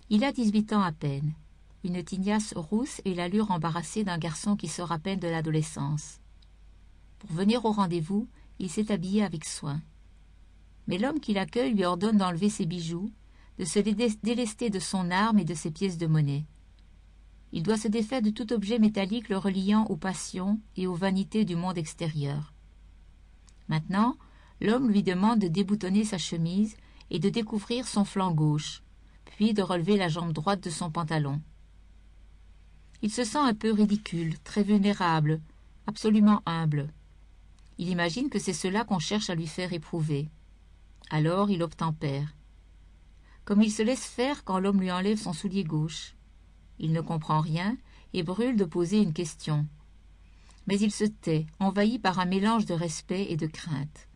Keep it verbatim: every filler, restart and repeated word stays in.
Il a dix-huit ans à peine, une tignasse rousse et l'allure embarrassée d'un garçon qui sort à peine de l'adolescence. Pour venir au rendez-vous, il s'est habillé avec soin. Mais l'homme qui l'accueille lui ordonne d'enlever ses bijoux, de se délester de son arme et de ses pièces de monnaie. Il doit se défaire de tout objet métallique le reliant aux passions et aux vanités du monde extérieur. Maintenant, l'homme lui demande de déboutonner sa chemise et de découvrir son flanc gauche, puis de relever la jambe droite de son pantalon. Il se sent un peu ridicule, très vulnérable, absolument humble. Il imagine que c'est cela qu'on cherche à lui faire éprouver. Alors il obtempère. Comme il se laisse faire quand l'homme lui enlève son soulier gauche. Il ne comprend rien et brûle de poser une question. Mais il se tait, envahi par un mélange de respect et de crainte.